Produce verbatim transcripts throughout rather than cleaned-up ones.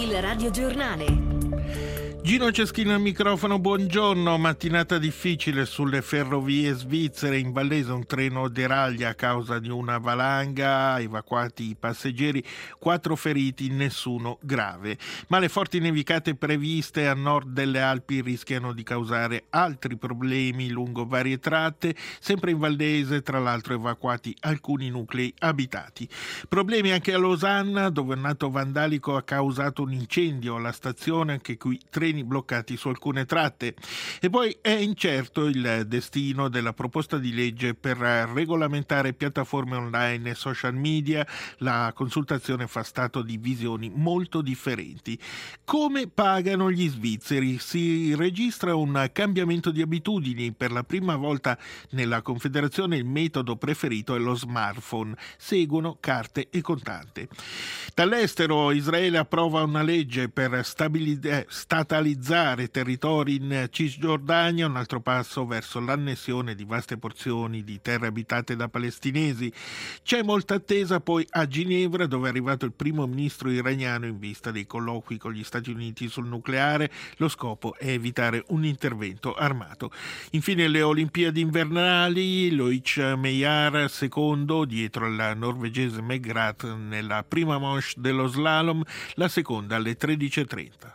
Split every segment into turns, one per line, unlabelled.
Il radiogiornale.
Gino Ceschino al microfono, buongiorno. Mattinata difficile sulle ferrovie svizzere. In Vallese un treno deraglia a causa di una valanga, evacuati i passeggeri, quattro feriti, nessuno grave. Ma le forti nevicate previste a nord delle Alpi rischiano di causare altri problemi lungo varie tratte. Sempre in Vallese, tra l'altro, evacuati alcuni nuclei abitati. Problemi anche a Losanna, dove un atto vandalico ha causato un incendio alla stazione, anche qui treni bloccati su alcune tratte. E poi è incerto il destino della proposta di legge per regolamentare piattaforme online e social media. La consultazione fa stato di visioni molto differenti. Come pagano gli svizzeri? Si registra un cambiamento di abitudini. Per la prima volta nella Confederazione il metodo preferito è lo smartphone. Seguono carte e contante. Dall'estero Israele approva una legge per stabilizzare statalizzare territori in Cisgiordania, un altro passo verso l'annessione di vaste porzioni di terre abitate da palestinesi. C'è molta attesa poi a Ginevra, dove è arrivato il primo ministro iraniano in vista dei colloqui con gli Stati Uniti sul nucleare. Lo scopo è evitare un intervento armato. Infine le Olimpiadi invernali, Loic Meillard secondo dietro al norvegese Megrath nella prima manche dello slalom, la seconda alle tredici e trenta.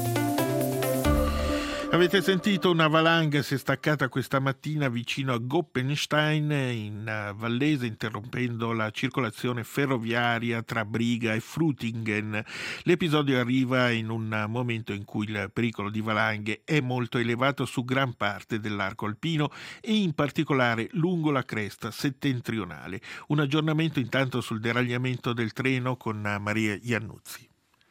Avete sentito, una valanga si è staccata questa mattina vicino a Goppenstein in Vallese, interrompendo la circolazione ferroviaria tra Briga e Frutingen. L'episodio arriva in un momento in cui il pericolo di valanghe è molto elevato su gran parte dell'arco alpino e in particolare lungo la cresta settentrionale. Un aggiornamento intanto sul deragliamento del treno con Maria Iannuzzi.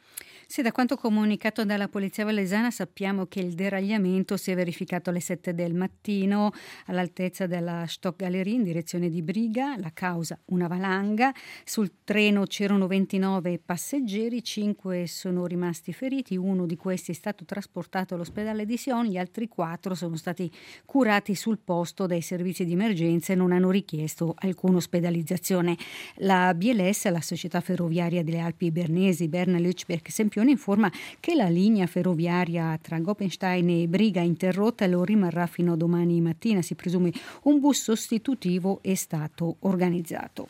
Sì, da quanto comunicato dalla Polizia Valesana sappiamo che il deragliamento si è verificato alle sette del mattino all'altezza della Stockgalerie in direzione di Briga. La causa una valanga. Sul treno c'erano ventinove passeggeri, cinque sono rimasti feriti, uno di questi è stato trasportato all'ospedale di Sion, gli altri quattro sono stati curati sul posto dai servizi di emergenza e non hanno richiesto alcuna ospedalizzazione. La B L S, la società ferroviaria delle Alpi Bernesi, Berna-Lötschberg-Sempione, informa che la linea ferroviaria tra Goppenstein e Briga interrotta lo rimarrà fino a domani mattina. Si presume un bus sostitutivo è stato organizzato.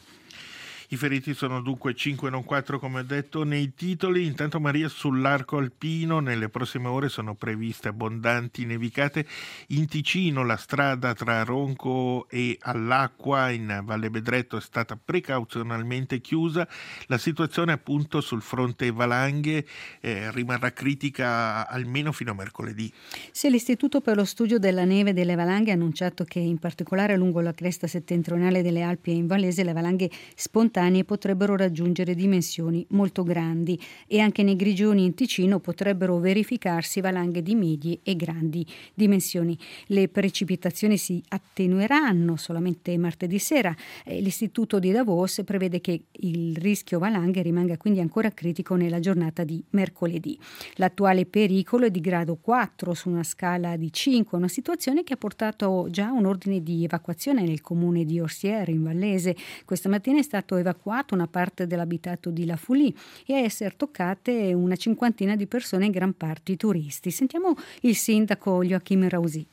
I feriti sono dunque cinque, non quattro, come ho detto nei titoli. Intanto Maria, sull'arco alpino nelle prossime ore sono previste abbondanti nevicate. In Ticino la strada tra Ronco e All'Acqua in Valle Bedretto è stata precauzionalmente chiusa. La situazione appunto sul fronte valanghe eh, rimarrà critica almeno fino a mercoledì.
Sì, l'Istituto per lo studio della neve e delle valanghe ha annunciato che in particolare lungo la cresta settentrionale delle Alpi e in Vallese le valanghe spontanee potrebbero raggiungere dimensioni molto grandi e anche nei Grigioni in Ticino potrebbero verificarsi valanghe di medie e grandi dimensioni. Le precipitazioni si attenueranno solamente martedì sera. L'istituto di Davos prevede che il rischio valanghe rimanga quindi ancora critico nella giornata di mercoledì. L'attuale pericolo è di grado quattro su una scala di cinque, una situazione che ha portato già un ordine di evacuazione nel comune di Orsières in Vallese. Questa mattina è stato evacuato una parte dell'abitato di La Foulie e a essere toccate una cinquantina di persone, in gran parte turisti. Sentiamo il sindaco Joachim Rausi.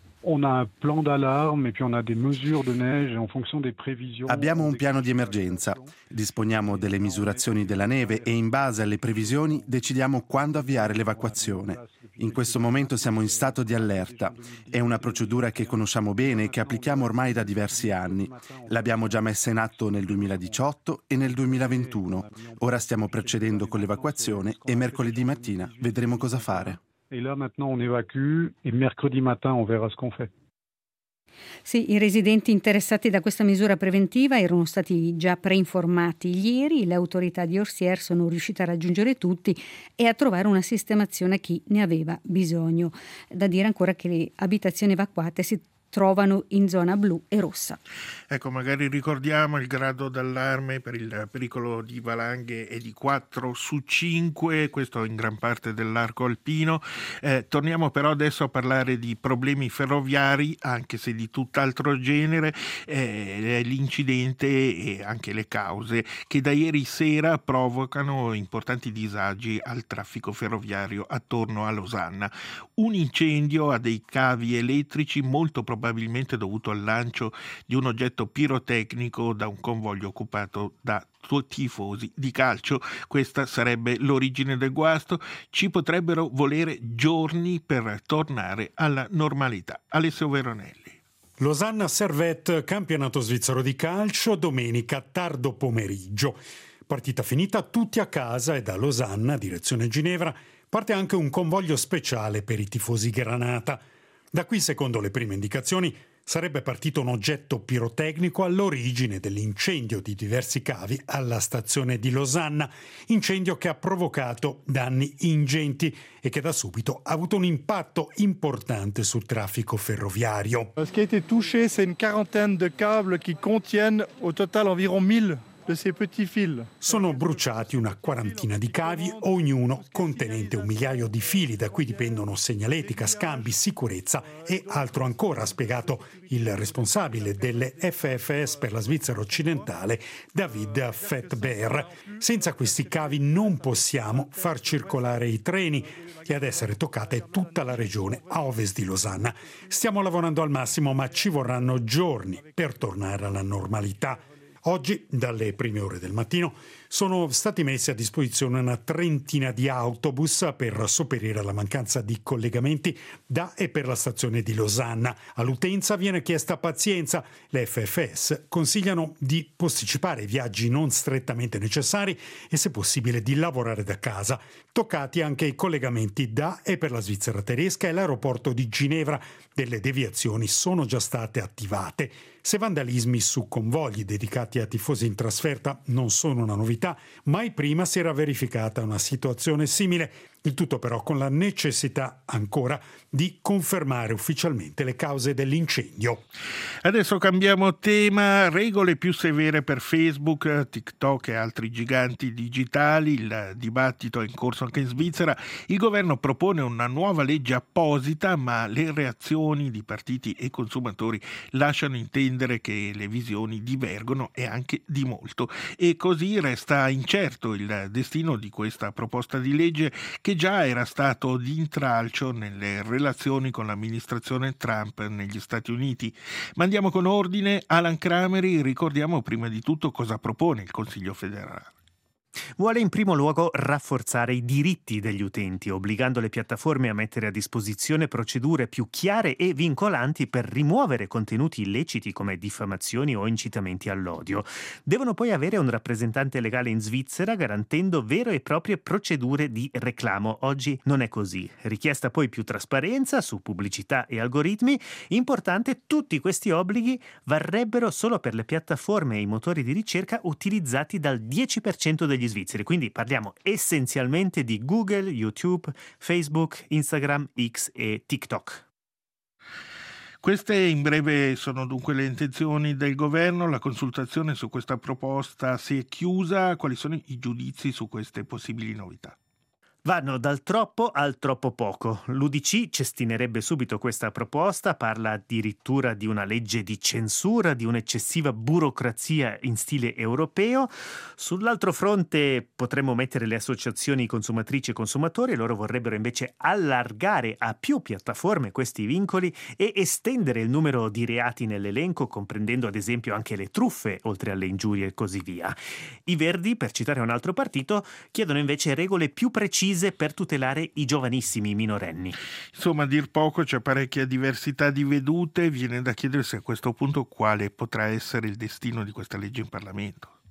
Abbiamo un piano di emergenza, disponiamo delle misurazioni della neve e in base alle previsioni decidiamo quando avviare l'evacuazione. In questo momento siamo in stato di allerta. È una procedura che conosciamo bene e che applichiamo ormai da diversi anni. L'abbiamo già messa in atto nel duemiladiciotto e nel duemilaventuno. Ora stiamo procedendo con l'evacuazione e mercoledì mattina vedremo cosa fare.
Et là, maintenant, on évacue et mercredi matin, on verra ce qu'on fait.
Sì, i residenti interessati da questa misura preventiva erano stati già preinformati ieri. Le autorità di Orsières sono riuscite a raggiungere tutti e a trovare una sistemazione a chi ne aveva bisogno. Da dire ancora che le abitazioni evacuate si trovano in zona blu e rossa.
Ecco, magari ricordiamo il grado d'allarme per il pericolo di valanghe è di quattro su cinque, questo in gran parte dell'arco alpino. Eh, torniamo però adesso a parlare di problemi ferroviari, anche se di tutt'altro genere, eh, l'incidente e anche le cause che da ieri sera provocano importanti disagi al traffico ferroviario attorno a Losanna. Un incendio a dei cavi elettrici, molto probabilmente dovuto al lancio di un oggetto pirotecnico da un convoglio occupato da tifosi di calcio. Questa sarebbe l'origine del guasto. Ci potrebbero volere giorni per tornare alla normalità. Alessio Veronelli.
Losanna Servette, campionato svizzero di calcio, domenica tardo pomeriggio. Partita finita, tutti a casa, e da Losanna, direzione Ginevra, parte anche un convoglio speciale per i tifosi granata. Da qui, secondo le prime indicazioni, sarebbe partito un oggetto pirotecnico all'origine dell'incendio di diversi cavi alla stazione di Losanna, incendio che ha provocato danni ingenti e che da subito ha avuto un impatto importante sul traffico ferroviario.
Ce qui a été touché, c'est une quarantaine de câbles qui contiennent au total environ mille.
Sono bruciati una quarantina di cavi, ognuno contenente un migliaio di fili, da cui dipendono segnaletica, scambi, sicurezza e altro ancora, ha spiegato il responsabile delle F F S per la Svizzera occidentale, David Fettbeer. Senza questi cavi non possiamo far circolare i treni, e ad essere toccata è tutta la regione a ovest di Losanna. Stiamo lavorando al massimo, ma ci vorranno giorni per tornare alla normalità. Oggi, dalle prime ore del mattino, sono stati messi a disposizione una trentina di autobus per sopperire alla mancanza di collegamenti da e per la stazione di Losanna. All'utenza viene chiesta pazienza. Le F F S consigliano di posticipare i viaggi non strettamente necessari e, se possibile, di lavorare da casa. Toccati anche i collegamenti da e per la Svizzera tedesca e l'aeroporto di Ginevra. Delle deviazioni sono già state attivate. Se vandalismi su convogli dedicati a tifosi in trasferta non sono una novità, mai prima si era verificata una situazione simile. Il tutto però con la necessità ancora di confermare ufficialmente le cause dell'incendio.
Adesso cambiamo tema. Regole più severe per Facebook, TikTok e altri giganti digitali. Il dibattito è in corso anche in Svizzera. Il governo propone una nuova legge apposita, ma le reazioni di partiti e consumatori lasciano intendere che le visioni divergono, e anche di molto. E così resta incerto il destino di questa proposta di legge, che già era stato di intralcio nelle relazioni con l'amministrazione Trump negli Stati Uniti. Ma andiamo con ordine. Alan Crameri, ricordiamo prima di tutto cosa propone il Consiglio federale.
Vuole in primo luogo rafforzare i diritti degli utenti, obbligando le piattaforme a mettere a disposizione procedure più chiare e vincolanti per rimuovere contenuti illeciti come diffamazioni o incitamenti all'odio. Devono poi avere un rappresentante legale in Svizzera, garantendo vere e proprie procedure di reclamo. Oggi non è così. Richiesta poi più trasparenza su pubblicità e algoritmi. Importante, tutti questi obblighi varrebbero solo per le piattaforme e i motori di ricerca utilizzati dal dieci per cento degli svizzeri, quindi parliamo essenzialmente di Google, YouTube, Facebook, Instagram, X e TikTok.
Queste in breve sono dunque le intenzioni del governo. La consultazione su questa proposta si è chiusa. Quali sono i giudizi su queste possibili novità?
Vanno dal troppo al troppo poco. L'U D C cestinerebbe subito questa proposta, parla addirittura di una legge di censura, di un'eccessiva burocrazia in stile europeo. Sull'altro fronte potremmo mettere le associazioni consumatrici e consumatori, loro vorrebbero invece allargare a più piattaforme questi vincoli e estendere il numero di reati nell'elenco, comprendendo ad esempio anche le truffe, oltre alle ingiurie e così via. I Verdi, per citare un altro partito, chiedono invece regole più precise per tutelare i giovanissimi, i minorenni.
Insomma, a dir poco, c'è parecchia diversità di vedute. Viene da chiedersi a questo punto quale potrà essere il destino di questa legge in Parlamento.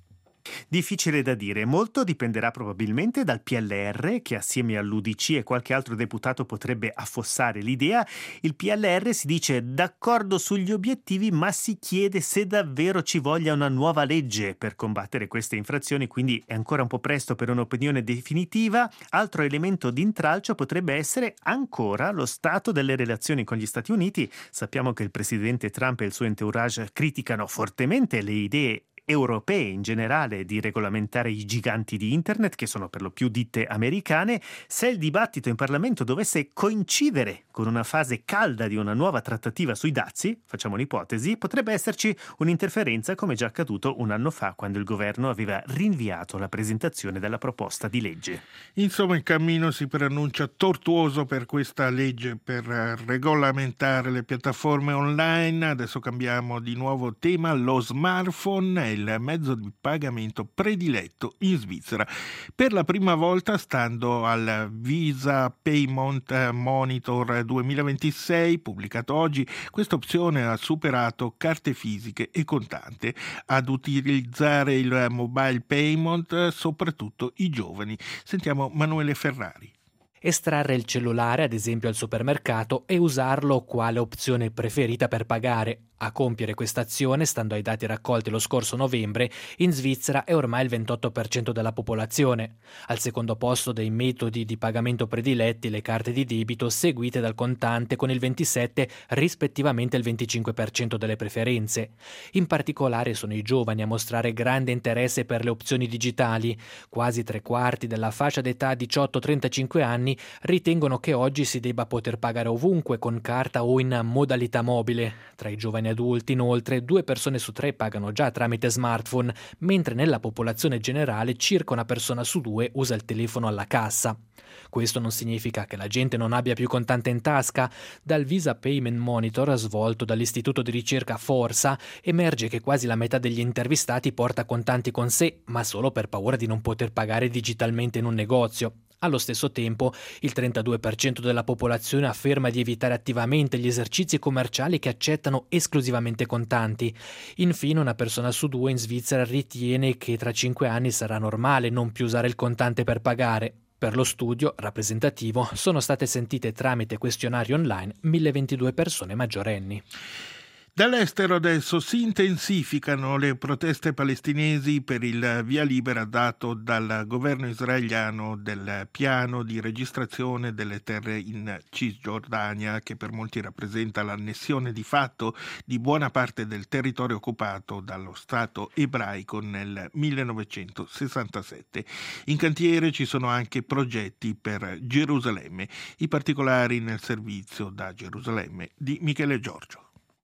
Difficile da dire, molto dipenderà probabilmente dal P L R che assieme all'U D C e qualche altro deputato potrebbe affossare l'idea. Il P L R si dice d'accordo sugli obiettivi ma si chiede se davvero ci voglia una nuova legge per combattere queste infrazioni, quindi è ancora un po' presto per un'opinione definitiva. Altro elemento di intralcio potrebbe essere ancora lo stato delle relazioni con gli Stati Uniti. Sappiamo che il presidente Trump e il suo entourage criticano fortemente le idee europee in generale di regolamentare i giganti di internet, che sono per lo più ditte americane. Se il dibattito in Parlamento dovesse coincidere con una fase calda di una nuova trattativa sui dazi, facciamo un'ipotesi, potrebbe esserci un'interferenza come già accaduto un anno fa quando il governo aveva rinviato la presentazione della proposta di legge.
Insomma, il cammino si preannuncia tortuoso per questa legge per regolamentare le piattaforme online. Adesso cambiamo di nuovo tema. Lo smartphone è il mezzo di pagamento prediletto in Svizzera. Per la prima volta, stando al Visa Payment Monitor duemilaventisei pubblicato oggi, questa opzione ha superato carte fisiche e contante. Ad utilizzare il mobile payment soprattutto i giovani. Sentiamo Manuele Ferrari.
Estrarre il cellulare, ad esempio al supermercato, e usarlo quale opzione preferita per pagare. A compiere questa azione, stando ai dati raccolti lo scorso novembre, in Svizzera è ormai il ventotto per cento della popolazione. Al secondo posto dei metodi di pagamento prediletti le carte di debito, seguite dal contante con il ventisette, rispettivamente il venticinque per cento delle preferenze. In particolare sono i giovani a mostrare grande interesse per le opzioni digitali. Quasi tre quarti della fascia d'età diciotto trentacinque anni ritengono che oggi si debba poter pagare ovunque con carta o in modalità mobile. Tra i giovani adulti, inoltre, due persone su tre pagano già tramite smartphone, mentre nella popolazione generale circa una persona su due usa il telefono alla cassa. Questo non significa che la gente non abbia più contante in tasca. Dal Visa Payment Monitor svolto dall'istituto di ricerca Forsa emerge che quasi la metà degli intervistati porta contanti con sé, ma solo per paura di non poter pagare digitalmente in un negozio. Allo stesso tempo, il trentadue per cento della popolazione afferma di evitare attivamente gli esercizi commerciali che accettano esclusivamente contanti. Infine, una persona su due in Svizzera ritiene che tra cinque anni sarà normale non più usare il contante per pagare. Per lo studio rappresentativo sono state sentite tramite questionario online mille ventidue persone maggiorenni.
Dall'estero adesso si intensificano le proteste palestinesi per il via libera dato dal governo israeliano del piano di registrazione delle terre in Cisgiordania, che per molti rappresenta l'annessione di fatto di buona parte del territorio occupato dallo Stato ebraico nel millenovecentosessantasette. In cantiere ci sono anche progetti per Gerusalemme. I particolari nel servizio da Gerusalemme di Michele Giorgio.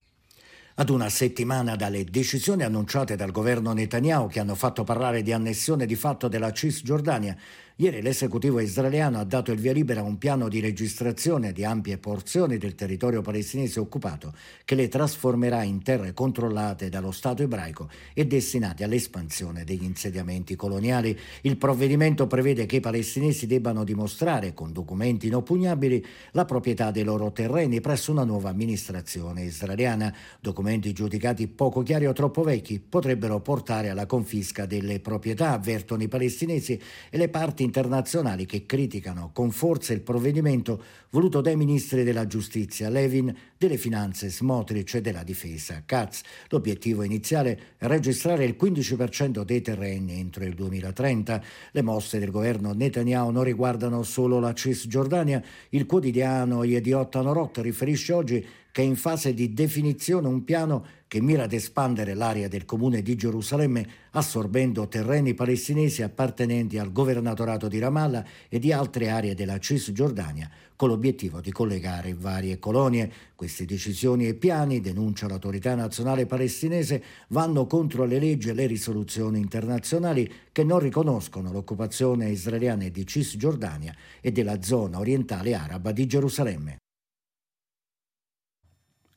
Ad una settimana dalle decisioni annunciate dal governo Netanyahu che hanno fatto parlare di annessione di fatto della Cisgiordania, ieri l'esecutivo israeliano ha dato il via libera a un piano di registrazione di ampie porzioni del territorio palestinese occupato che le trasformerà in terre controllate dallo Stato ebraico e destinate all'espansione degli insediamenti coloniali. Il provvedimento prevede che i palestinesi debbano dimostrare con documenti inoppugnabili la proprietà dei loro terreni presso una nuova amministrazione israeliana. Documenti giudicati poco chiari o troppo vecchi potrebbero portare alla confisca delle proprietà, avvertono i palestinesi e le parti internazionali che criticano con forza il provvedimento voluto dai ministri della giustizia Levin, delle finanze Smotrich e della difesa Katz. L'obiettivo iniziale è registrare il quindici per cento dei terreni entro il duemilatrenta. Le mosse del governo Netanyahu non riguardano solo la Cisgiordania. Il quotidiano Yediot Anorot riferisce oggi che è in fase di definizione un piano che mira ad espandere l'area del comune di Gerusalemme, assorbendo terreni palestinesi appartenenti al governatorato di Ramallah e di altre aree della Cisgiordania, con l'obiettivo di collegare varie colonie. Queste decisioni e piani, denuncia l'autorità nazionale palestinese, vanno contro le leggi e le risoluzioni internazionali che non riconoscono l'occupazione israeliana di Cisgiordania e della zona orientale araba di Gerusalemme.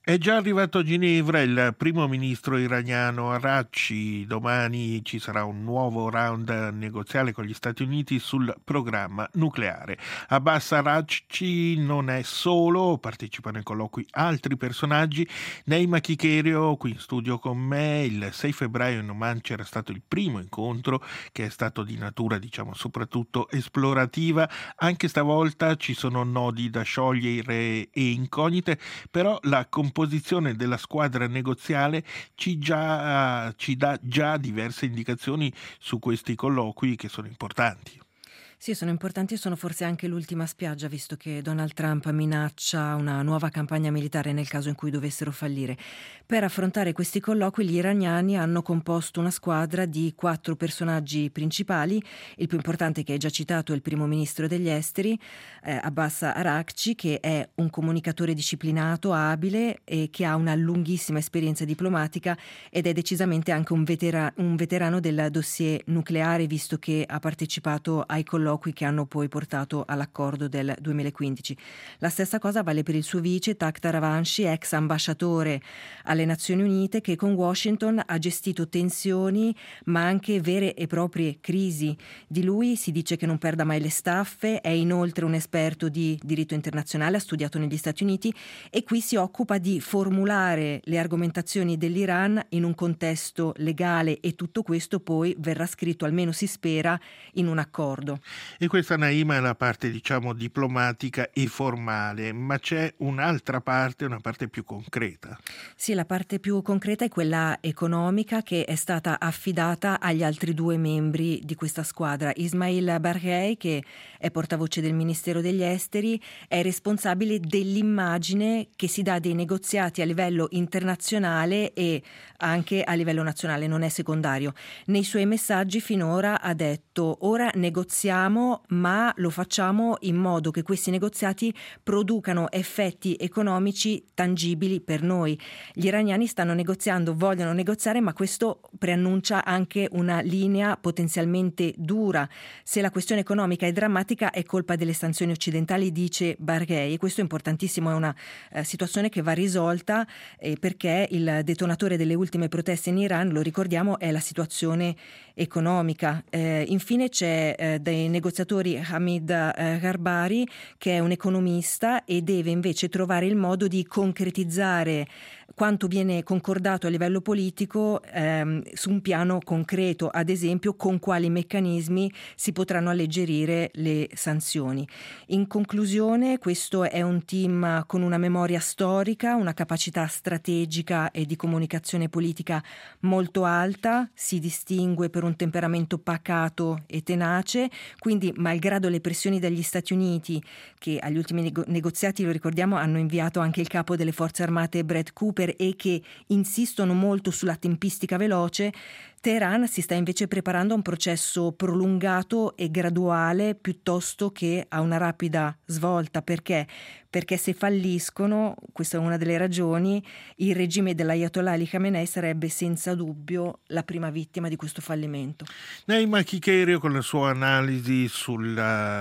È già arrivato a Ginevra il primo ministro iraniano Araghchi. Domani ci sarà un nuovo round negoziale con gli Stati Uniti sul programma nucleare. Abbas Araghchi non è solo, partecipano ai colloqui altri personaggi. Neima Chikerio qui in studio con me. Il sei febbraio in Oman c'era stato il primo incontro, che è stato di natura, diciamo, soprattutto esplorativa. Anche stavolta ci sono nodi da sciogliere e incognite, però la composizione della squadra negoziale ci, già, ci dà già diverse indicazioni su questi colloqui che sono importanti.
Sì, sono importanti e sono forse anche l'ultima spiaggia, visto che Donald Trump minaccia una nuova campagna militare nel caso in cui dovessero fallire. Per affrontare questi colloqui gli iraniani hanno composto una squadra di quattro personaggi principali. Il più importante, che hai già citato, è il primo ministro degli esteri, eh, Abbas Araghchi, che è un comunicatore disciplinato, abile e che ha una lunghissima esperienza diplomatica ed è decisamente anche un, vetera- un veterano del dossier nucleare, visto che ha partecipato ai colloqui che hanno poi portato all'accordo del duemilaquindici. La stessa cosa vale per il suo vice Takht Ravanchi, ex ambasciatore alle Nazioni Unite, che con Washington ha gestito tensioni ma anche vere e proprie crisi. Di lui si dice che non perda mai le staffe, è inoltre un esperto di diritto internazionale, ha studiato negli Stati Uniti e qui si occupa di formulare le argomentazioni dell'Iran in un contesto legale, e tutto questo poi verrà scritto, almeno si spera, in un accordo.
E questa, Naima, è la parte, diciamo, diplomatica e formale, ma c'è un'altra parte, una parte più concreta.
Sì, la parte più concreta è quella economica, che è stata affidata agli altri due membri di questa squadra. Ismail Baghei, che è portavoce del Ministero degli Esteri, è responsabile dell'immagine che si dà dei negoziati a livello internazionale e anche a livello nazionale, non è secondario. Nei suoi messaggi finora ha detto: ora negoziamo, ma lo facciamo in modo che questi negoziati producano effetti economici tangibili per noi. Gli iraniani stanno negoziando, vogliono negoziare, ma questo preannuncia anche una linea potenzialmente dura. Se la questione economica è drammatica è colpa delle sanzioni occidentali, dice Baghei, e questo è importantissimo, è una eh, situazione che va risolta eh, perché il detonatore delle ultime proteste in Iran, lo ricordiamo, è la situazione economica. Eh, infine c'è eh, dei negoziatori Hamid eh, Garbari, che è un economista e deve invece trovare il modo di concretizzare quanto viene concordato a livello politico ehm, su un piano concreto, ad esempio con quali meccanismi si potranno alleggerire le sanzioni. In conclusione, questo è un team con una memoria storica, una capacità strategica e di comunicazione politica molto alta, si distingue per un temperamento pacato e tenace, quindi malgrado le pressioni dagli Stati Uniti, che agli ultimi nego- negoziati, lo ricordiamo, hanno inviato anche il capo delle forze armate Brett Cooper e che insistono molto sulla tempistica veloce, Teheran si sta invece preparando a un processo prolungato e graduale piuttosto che a una rapida svolta. Perché? Perché se falliscono, questa è una delle ragioni, il regime dell'Ayatollah Ali Khamenei sarebbe senza dubbio la prima vittima di questo fallimento.
Neima Chikerio con la sua analisi sul,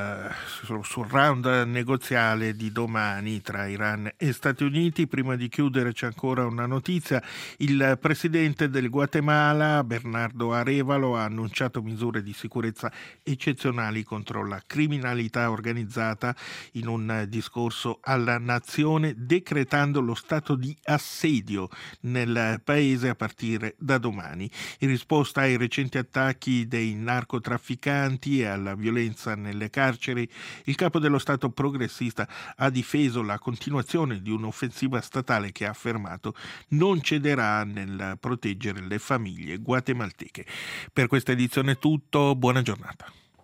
uh, sul round negoziale di domani tra Iran e Stati Uniti. Prima di chiudere c'è ancora una notizia. Il presidente del Guatemala, Bernardo Arévalo, ha annunciato misure di sicurezza eccezionali contro la criminalità organizzata in un discorso alla nazione, decretando lo stato di assedio nel paese a partire da domani. In risposta ai recenti attacchi dei narcotrafficanti e alla violenza nelle carceri, il capo dello Stato progressista ha difeso la continuazione di un'offensiva statale che ha affermato non cederà nel proteggere le famiglie guatemalteche. Per questa edizione è tutto, buona giornata.